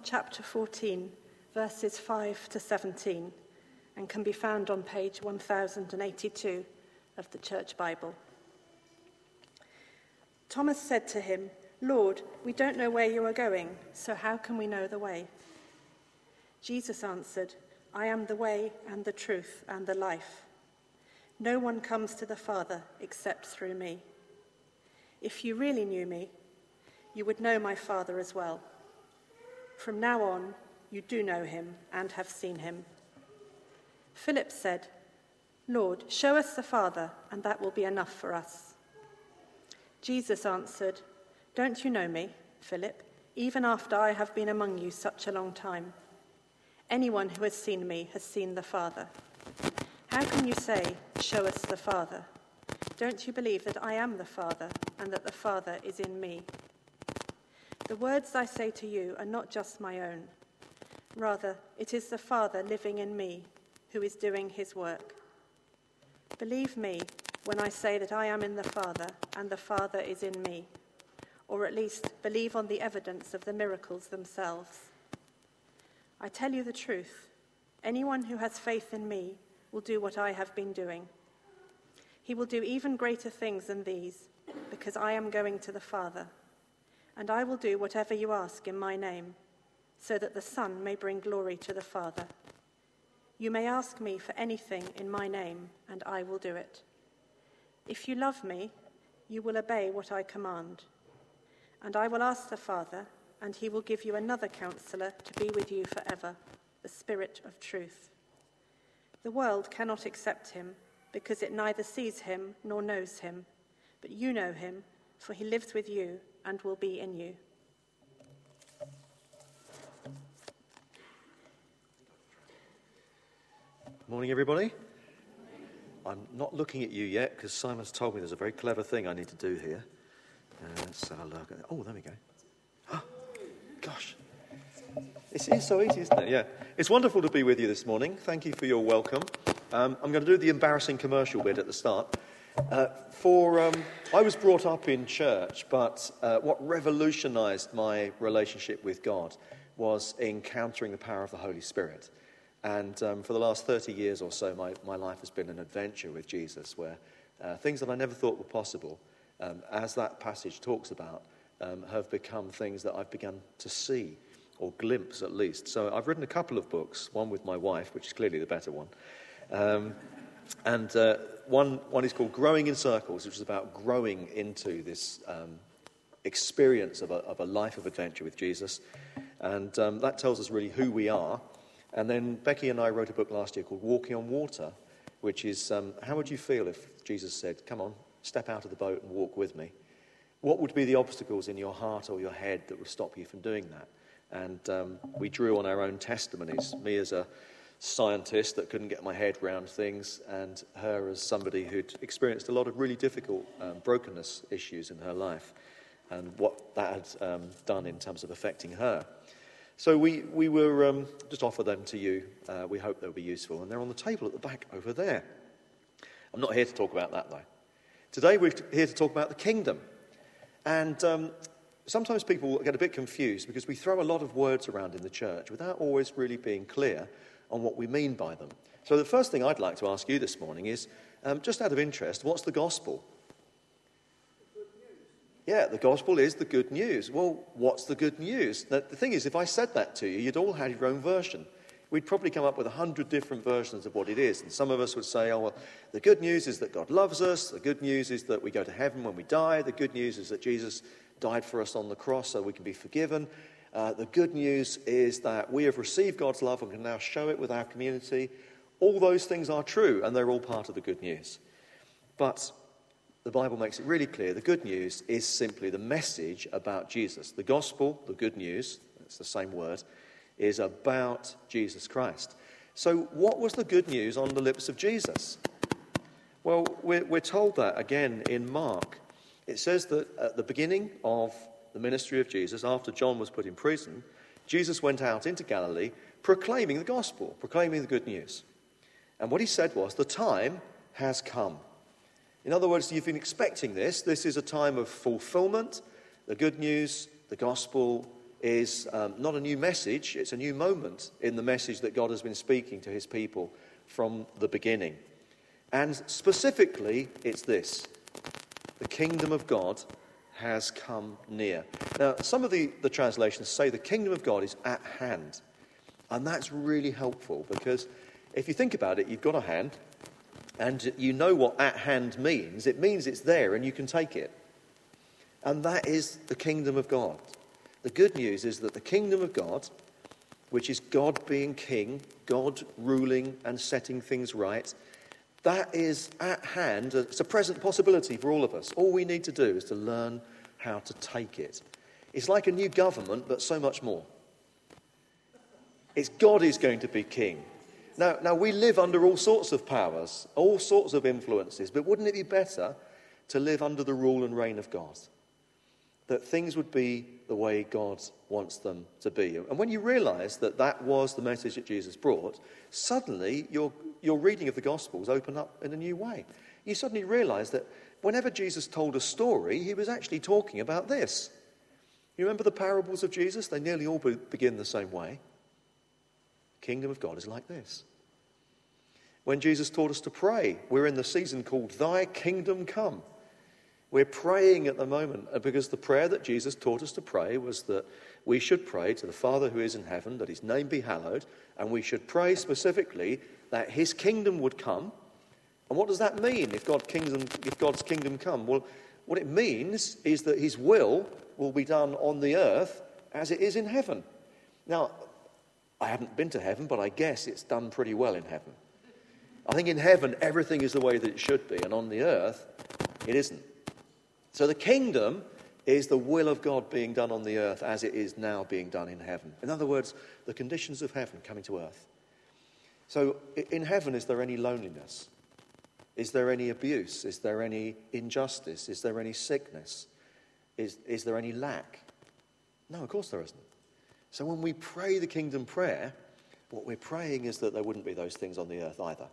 chapter 14, verses 5 to 17, and can be found on page 1082 of the Church Bible. Thomas said to him, "Lord, we don't know where you are going, so how can we know the way?" Jesus answered, "I am the way and the truth and the life. No one comes to the Father except through me. If you really knew me, you would know my Father as well. From now on, you do know him and have seen him." Philip said, "Lord, show us the Father, and that will be enough for us." Jesus answered, "Don't you know me, Philip, even after I have been among you such a long time? Anyone who has seen me has seen the Father. How can you say, 'Show us the Father'? Don't you believe that I am the Father and that the Father is in me? The words I say to you are not just my own. Rather, it is the Father living in me who is doing his work. Believe me when I say that I am in the Father and the Father is in me, or at least believe on the evidence of the miracles themselves. I tell you the truth, anyone who has faith in me will do what I have been doing. He will do even greater things than these, because I am going to the Father, and I will do whatever you ask in my name, so that the Son may bring glory to the Father. You may ask me for anything in my name, and I will do it. If you love me, you will obey what I command. And I will ask the Father, and he will give you another counselor to be with you forever, the Spirit of truth. The world cannot accept him, because it neither sees him nor knows him. But you know him, for he lives with you and will be in you." Morning, everybody. I'm not looking at you yet because Simon's told me there's a very clever thing I need to do here. Let's have a look. Oh, there we go. Oh, gosh. It is so easy, isn't it? Yeah. It's wonderful to be with you this morning. Thank you for your welcome. I'm going to do the embarrassing commercial bit at the start. I was brought up in church, but what revolutionised my relationship with God was encountering the power of the Holy Spirit. And for the last 30 years or so, my life has been an adventure with Jesus, where things that I never thought were possible, as that passage talks about, have become things that I've begun to see, or glimpse at least. So I've written a couple of books, one with my wife, which is clearly the better one. One is called Growing in Circles, which is about growing into this experience of a life of adventure with Jesus. And that tells us really who we are. And then Becky and I wrote a book last year called Walking on Water, which is how would you feel if Jesus said, "Come on, step out of the boat and walk with me"? What would be the obstacles in your heart or your head that would stop you from doing that? And we drew on our own testimonies, me as a scientist that couldn't get my head around things, and her as somebody who'd experienced a lot of really difficult brokenness issues in her life, and what that had done in terms of affecting her. So we were just offer them to you. We hope they'll be useful, and they're on the table at the back over there. I'm not here to talk about that, though. Today we're here to talk about the kingdom. And sometimes people get a bit confused because we throw a lot of words around in the church without always really being clear on what we mean by them. So the first thing I'd like to ask you this morning is, just out of interest, what's the gospel? The good news. Yeah, the gospel is the good news. Well, what's the good news? Now, the thing is, if I said that to you, you'd all have your own version. We'd probably come up with 100 different versions of what it is. And some of us would say, oh, well, the good news is that God loves us. The good news is that we go to heaven when we die. The good news is that Jesus died for us on the cross so we can be forgiven. The good news is that we have received God's love and can now show it with our community. All those things are true, and they're all part of the good news. But the Bible makes it really clear the good news is simply the message about Jesus. The gospel, the good news, that's the same word, is about Jesus Christ. So what was the good news on the lips of Jesus? Well, we're told that again in Mark. It says that at the beginning of the ministry of Jesus, after John was put in prison, Jesus went out into Galilee proclaiming the gospel, proclaiming the good news. And what he said was, the time has come. In other words, you've been expecting this. This is a time of fulfillment. The good news, the gospel, is not a new message, it's a new moment in the message that God has been speaking to his people from the beginning. And specifically, it's this: the kingdom of God has come near. Now, some of the translations say the kingdom of God is at hand. And that's really helpful, because if you think about it, you've got a hand, and you know what at hand means. It means it's there and you can take it. And that is the kingdom of God. The good news is that the kingdom of God, which is God being king, God ruling and setting things right, that is at hand. It's a present possibility for all of us. All we need to do is to learn how to take it. It's like a new government, but so much more. It's God is going to be king. Now we live under all sorts of powers, all sorts of influences, but wouldn't it be better to live under the rule and reign of God? That things would be the way God wants them to be. And when you realise that that was the message that Jesus brought, suddenly your reading of the Gospels open up in a new way. You suddenly realise that whenever Jesus told a story, he was actually talking about this. You remember the parables of Jesus? They nearly all begin the same way. The kingdom of God is like this. When Jesus taught us to pray, we're in the season called Thy Kingdom Come. We're praying at the moment because the prayer that Jesus taught us to pray was that we should pray to the Father who is in heaven, that his name be hallowed, and we should pray specifically that his kingdom would come. And what does that mean if God's kingdom come? Well, what it means is that his will be done on the earth as it is in heaven. Now, I haven't been to heaven, but I guess it's done pretty well in heaven. I think in heaven everything is the way that it should be, and on the earth it isn't. So the kingdom is the will of God being done on the earth as it is now being done in heaven. In other words, the conditions of heaven coming to earth. So in heaven, is there any loneliness? Is there any abuse? Is there any injustice? Is there any sickness? Is there any lack? No, of course there isn't. So when we pray the kingdom prayer, what we're praying is that there wouldn't be those things on the earth either.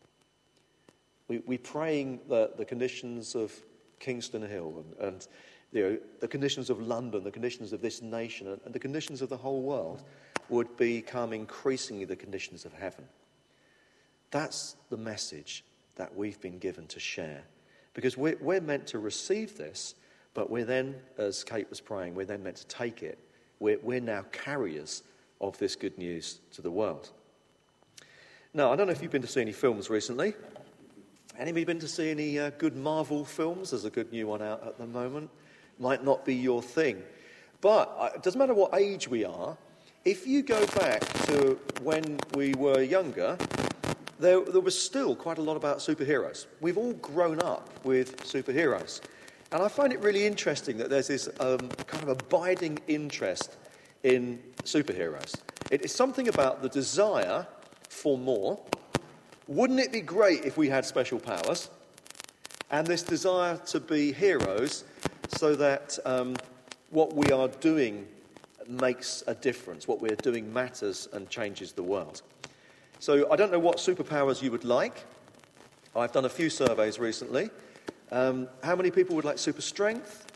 We're praying that the conditions of Kingston Hill and the conditions of London, the conditions of this nation, and the conditions of the whole world would become increasingly the conditions of heaven. That's the message that we've been given to share. Because we're meant to receive this, but we're then, as Kate was praying, we're then meant to take it. We're now carriers of this good news to the world. Now, I don't know if you've been to see any films recently. Anybody been to see any good Marvel films? There's a good new one out at the moment. Might not be your thing. But it doesn't matter what age we are. If you go back to when we were younger, there was still quite a lot about superheroes. We've all grown up with superheroes. And I find it really interesting that there's this kind of abiding interest in superheroes. It is something about the desire for more. Wouldn't it be great if we had special powers? And this desire to be heroes so that what we are doing makes a difference. What we're doing matters and changes the world. So I don't know what superpowers you would like. I've done a few surveys recently. How many people would like super strength?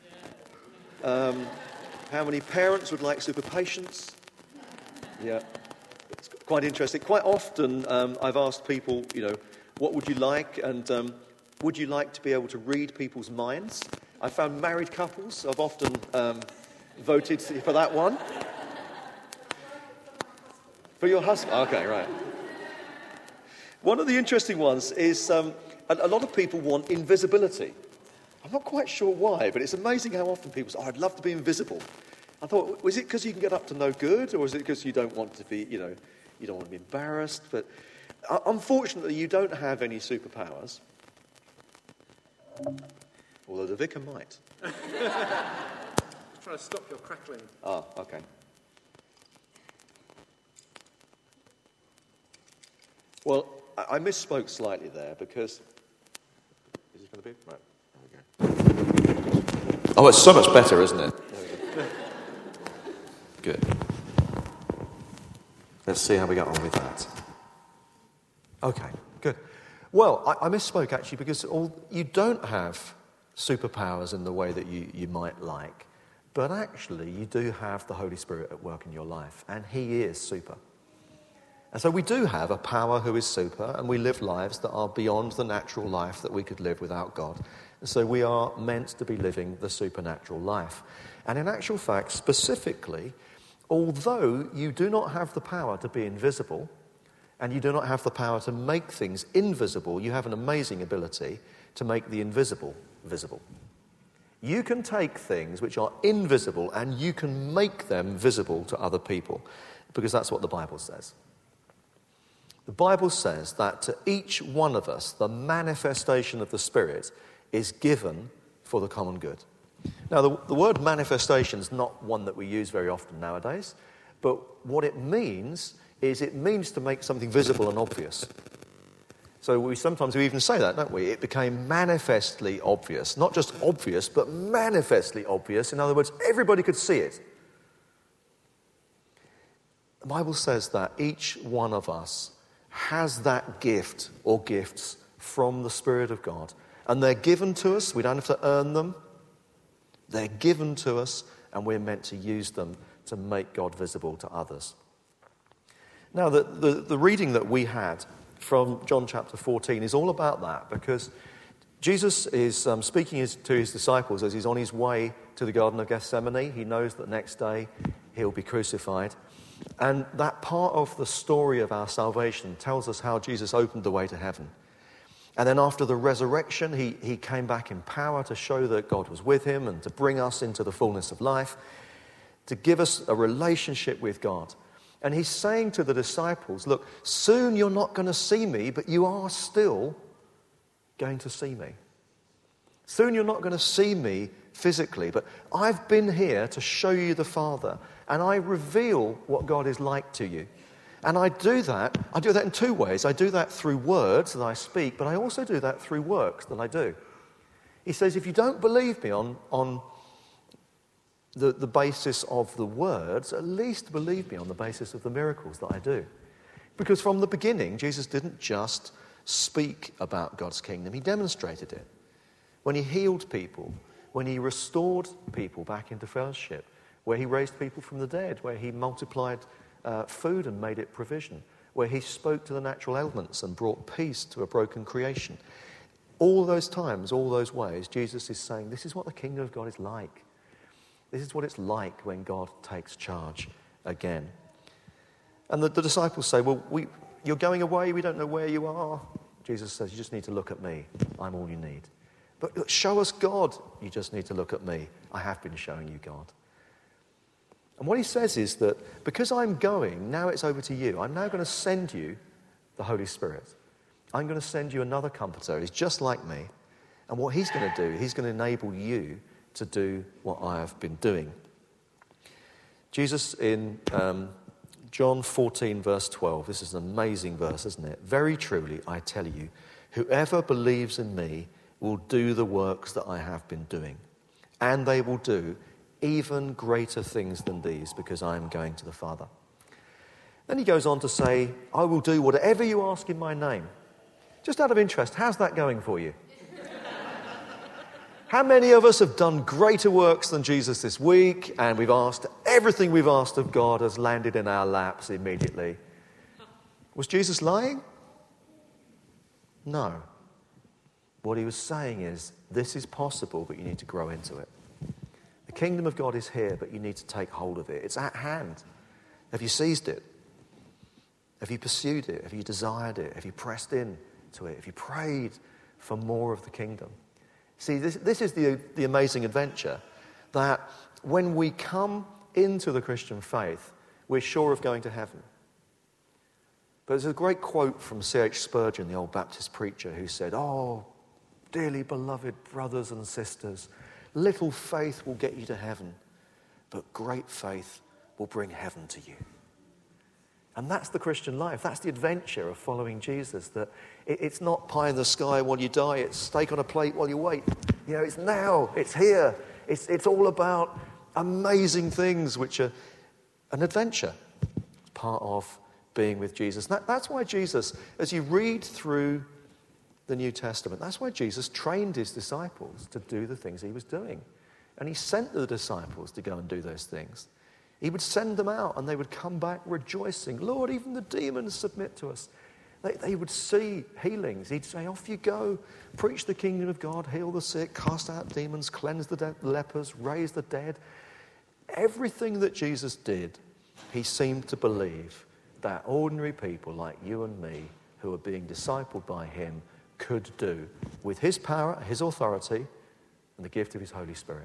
How many parents would like super patience? Yeah. It's quite interesting. Quite often I've asked people, what would you like? And would you like to be able to read people's minds? I found married couples have often voted for that one. For your husband? Okay, right. One of the interesting ones is a lot of people want invisibility. I'm not quite sure why, but it's amazing how often people say, I'd love to be invisible. I thought, was it because you can get up to no good, or is it because you don't want to be, you don't want to be embarrassed? But unfortunately, you don't have any superpowers. Although the vicar might. I'm trying to stop your crackling. Ah, okay. Well, I misspoke slightly there because... Is this going to be? Right, there we go. Oh, it's so much better, isn't it? Good. Let's see how we get on with that. Okay, good. Well, I misspoke actually because you don't have superpowers in the way that you might like. But actually, you do have the Holy Spirit at work in your life, and he is super. And so we do have a power who is super, and we live lives that are beyond the natural life that we could live without God. And so we are meant to be living the supernatural life. And in actual fact, specifically, although you do not have the power to be invisible, and you do not have the power to make things invisible, you have an amazing ability to make the invisible visible. You can take things which are invisible and you can make them visible to other people, because that's what the Bible says. The Bible says that to each one of us, the manifestation of the Spirit is given for the common good. Now, the word manifestation is not one that we use very often nowadays, but what it means is it means to make something visible and obvious. So we even say that, don't we? It became manifestly obvious. Not just obvious, but manifestly obvious. In other words, everybody could see it. The Bible says that each one of us has that gift or gifts from the Spirit of God. And they're given to us. We don't have to earn them. They're given to us, and we're meant to use them to make God visible to others. Now, the reading that we had from John chapter 14 is all about that, because Jesus is speaking to his disciples as he's on his way to the Garden of Gethsemane. He knows that next day he'll be crucified. And that part of the story of our salvation tells us how Jesus opened the way to heaven. And then after the resurrection, he came back in power to show that God was with him and to bring us into the fullness of life, to give us a relationship with God. And he's saying to the disciples, look, soon you're not going to see me, but you are still going to see me. Soon you're not going to see me physically, but I've been here to show you the Father, and I reveal what God is like to you. And I do that in two ways. I do that through words that I speak, but I also do that through works that I do. He says, if you don't believe me on the basis of the words, at least believe me on the basis of the miracles that I do. Because from the beginning, Jesus didn't just speak about God's kingdom, he demonstrated it. When he healed people, when he restored people back into fellowship, where he raised people from the dead, where he multiplied food and made it provision, where he spoke to the natural elements and brought peace to a broken creation. All those times, all those ways, Jesus is saying, this is what the kingdom of God is like. This is what it's like when God takes charge again. And the disciples say, well, you're going away, we don't know where you are. Jesus says, you just need to look at me. I'm all you need. But show us God. You just need to look at me. I have been showing you God. And what he says is that because I'm going, now it's over to you. I'm now going to send you the Holy Spirit. I'm going to send you another comforter. He's just like me. And what he's going to do, he's going to enable you to do what I have been doing. Jesus in John 14 verse 12, this is an amazing verse, isn't it? Very truly, I tell you, whoever believes in me will do the works that I have been doing. And they will do even greater things than these, because I am going to the Father. Then he goes on to say, I will do whatever you ask in my name. Just out of interest, how's that going for you? How many of us have done greater works than Jesus this week, and everything we've asked of God has landed in our laps immediately? Was Jesus lying? No. What he was saying is, this is possible, but you need to grow into it. The kingdom of God is here, but you need to take hold of it. It's at hand. Have you seized it? Have you pursued it? Have you desired it? Have you pressed in to it? Have you prayed for more of the kingdom? See, this is the amazing adventure, that when we come into the Christian faith, we're sure of going to heaven. But there's a great quote from C.H. Spurgeon, the old Baptist preacher, who said, oh, dearly beloved brothers and sisters, little faith will get you to heaven, but great faith will bring heaven to you. And that's the Christian life. That's the adventure of following Jesus, that it's not pie in the sky while you die. It's steak on a plate while you wait. You know, it's now. It's here. It's all about amazing things which are an adventure. It's part of being with Jesus. That's why Jesus, as you read through the New Testament, that's why Jesus trained his disciples to do the things he was doing. And he sent the disciples to go and do those things. He would send them out and they would come back rejoicing. Lord, even the demons submit to us. They would see healings. He'd say, off you go, preach the kingdom of God, heal the sick, cast out demons, cleanse the lepers, raise the dead. Everything that Jesus did, he seemed to believe that ordinary people like you and me who are being discipled by him could do with his power, his authority, and the gift of his Holy Spirit.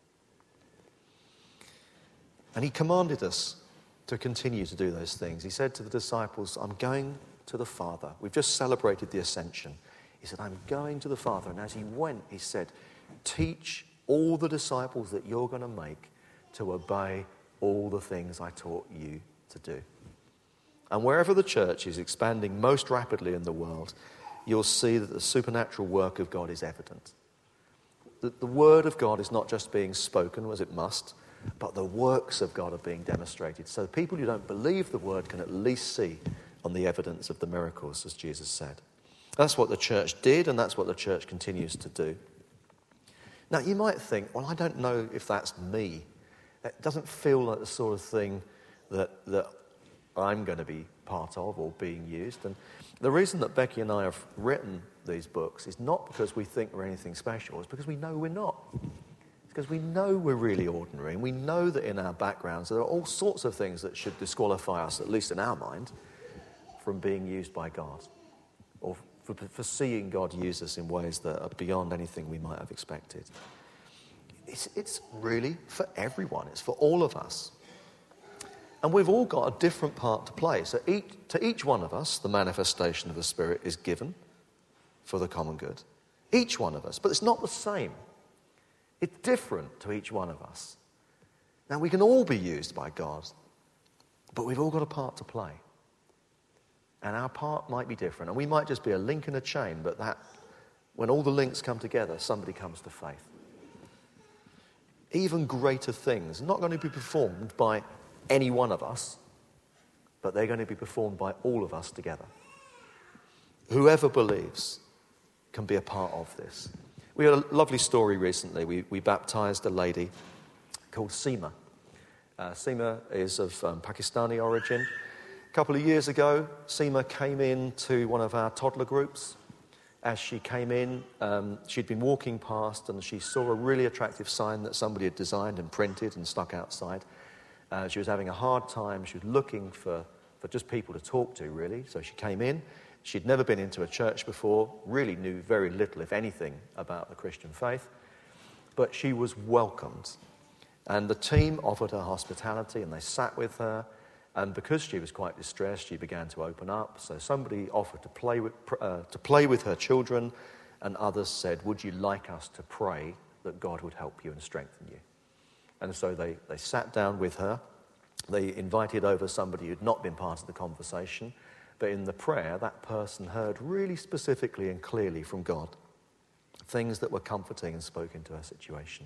And he commanded us to continue to do those things. He said to the disciples, I'm going to the Father. We've just celebrated the ascension. He said, I'm going to the Father. And as he went, he said, teach all the disciples that you're going to make to obey all the things I taught you to do. And wherever the church is expanding most rapidly in the world, you'll see that the supernatural work of God is evident. That the word of God is not just being spoken, as it must, but the works of God are being demonstrated. So people who don't believe the word can at least see on the evidence of the miracles, as Jesus said. That's what the church did, and that's what the church continues to do. Now, you might think, well, I don't know if that's me. It doesn't feel like the sort of thing that I'm going to be part of or being used. And the reason that Becky and I have written these books is not because we think we're anything special, it's because we know we're not. It's because we know we're really ordinary, and we know that in our backgrounds there are all sorts of things that should disqualify us, at least in our mind, from being used by God, or for seeing God use us in ways that are beyond anything we might have expected. It's really for everyone. It's for all of us. And we've all got a different part to play. So to each one of us, the manifestation of the Spirit is given for the common good. Each one of us. But it's not the same. It's different to each one of us. Now, we can all be used by God, but we've all got a part to play. And our part might be different. And we might just be a link in a chain, but that, when all the links come together, somebody comes to faith. Even greater things, not going to be performed by any one of us, but they're going to be performed by all of us together. Whoever believes can be a part of this. We had a lovely story recently. We baptised a lady called Seema. Seema is of Pakistani origin. A couple of years ago, Seema came in to one of our toddler groups. As she came in, she'd been walking past and she saw a really attractive sign that somebody had designed and printed and stuck outside. She was having a hard time. She was looking for just people to talk to, really. So she came in. She'd never been into a church before, really knew very little, if anything, about the Christian faith. But she was welcomed. And the team offered her hospitality and they sat with her. And because she was quite distressed, she began to open up. So somebody offered to play with her children, and others said, would you like us to pray that God would help you and strengthen you? And so they sat down with her. They invited over somebody who'd not been part of the conversation. But in the prayer, that person heard really specifically and clearly from God things that were comforting and spoke into her situation.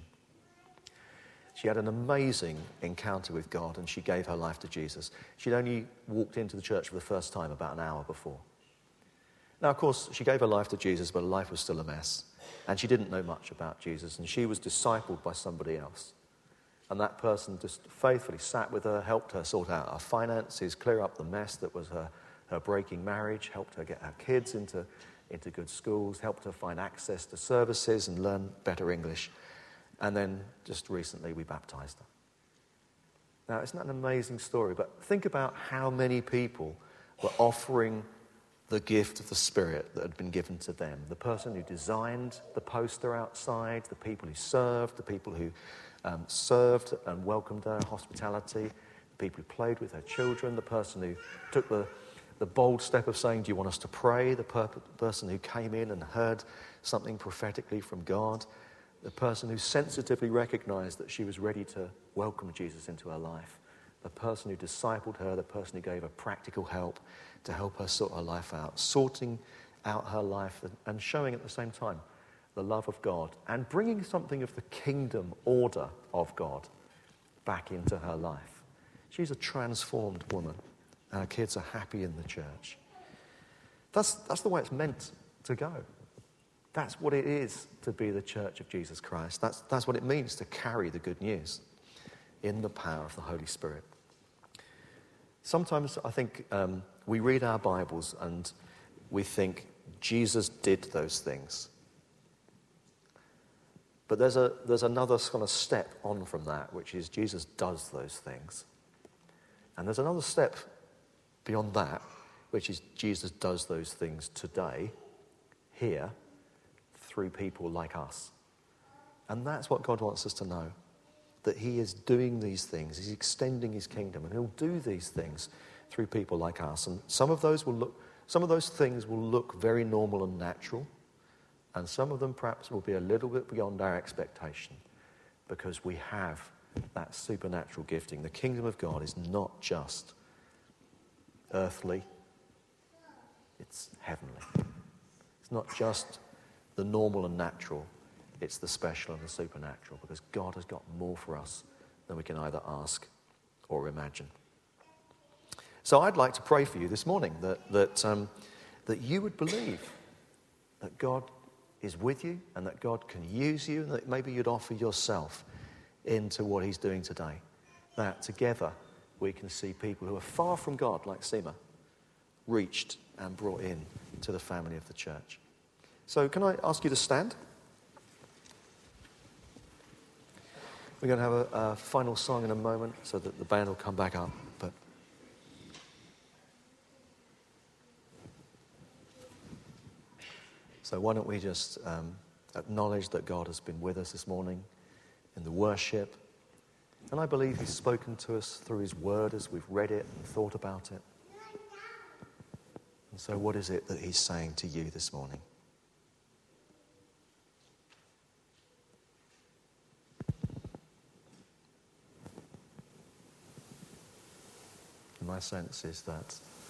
She had an amazing encounter with God and she gave her life to Jesus. She'd only walked into the church for the first time about an hour before. Now, of course, she gave her life to Jesus, but her life was still a mess. And she didn't know much about Jesus, and she was discipled by somebody else. And that person just faithfully sat with her, helped her sort out her finances, clear up the mess that was her breaking marriage, helped her get her kids into good schools, helped her find access to services and learn better English. And then just recently we baptized her. Now, isn't that an amazing story? But think about how many people were offering the gift of the Spirit that had been given to them. The person who designed the poster outside, the people who served, the people who served and welcomed her hospitality, the people who played with her children, the person who took the bold step of saying, do you want us to pray? The person who came in and heard something prophetically from God, the person who sensitively recognized that she was ready to welcome Jesus into her life, the person who discipled her, the person who gave her practical help to help her sort her life out, sorting out her life and showing at the same time the love of God and bringing something of the kingdom order of God back into her life. She's a transformed woman. And her kids are happy in the church. That's the way it's meant to go. That's what it is to be the church of Jesus Christ. That's what it means to carry the good news in the power of the Holy Spirit. Sometimes I think we read our Bibles and we think Jesus did those things. But there's another kind of step on from that, which is Jesus does those things. And there's another step beyond that, which is Jesus does those things today, here, through people like us. And that's what God wants us to know, that he is doing these things. He's extending his kingdom, and he'll do these things through people like us. And some of those things will look very normal and natural, and some of them perhaps will be a little bit beyond our expectation, because we have that supernatural gifting. The kingdom of God is not just earthly, it's heavenly. It's not just the normal and natural, it's the special and the supernatural, because God has got more for us than we can either ask or imagine. So I'd like to pray for you this morning that you would believe that God is with you and that God can use you, and that maybe you'd offer yourself into what he's doing today. That together we can see people who are far from God, like Seema, reached and brought in to the family of the church. So can I ask you to stand? We're going to have a final song in a moment so that the band will come back up. So why don't we just acknowledge that God has been with us this morning in the worship. And I believe he's spoken to us through his word as we've read it and thought about it. And so what is it that he's saying to you this morning? My sense is that